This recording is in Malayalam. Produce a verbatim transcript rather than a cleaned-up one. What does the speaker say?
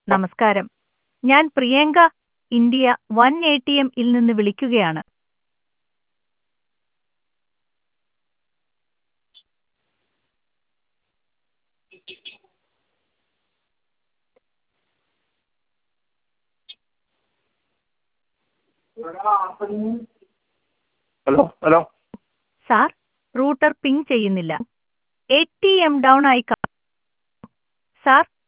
നമസ്കാരം. ഞാൻ Priyanka, India one A T M ഇൽ നിന്ന് വിളിക്കുകയാണ്. Hello hello sir, router ping ചെയ്യുന്നില്ല. എ ടി എം ഡൗൺ ആയി കാ- സാർ,